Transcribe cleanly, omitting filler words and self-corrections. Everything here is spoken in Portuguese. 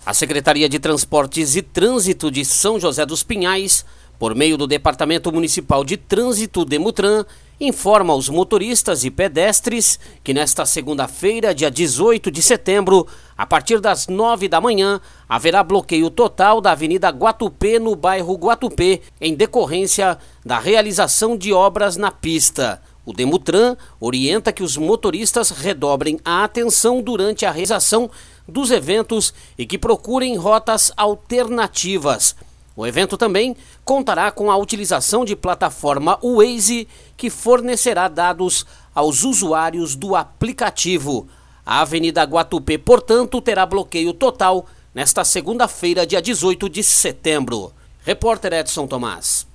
A Secretaria de Transportes e Trânsito de São José dos Pinhais, por meio do Departamento Municipal de Trânsito Demutran, informa aos motoristas e pedestres que nesta segunda-feira, dia 18 de setembro, a partir das 9 da manhã, haverá bloqueio total da Avenida Guatupê, no bairro Guatupê, em decorrência da realização de obras na pista. O Demutran orienta que os motoristas redobrem a atenção durante a realização dos eventos e que procurem rotas alternativas. O evento também contará com a utilização de plataforma Waze, que fornecerá dados aos usuários do aplicativo. A Avenida Guatupê, portanto, terá bloqueio total nesta segunda-feira, dia 18 de setembro. Repórter Edson Tomás.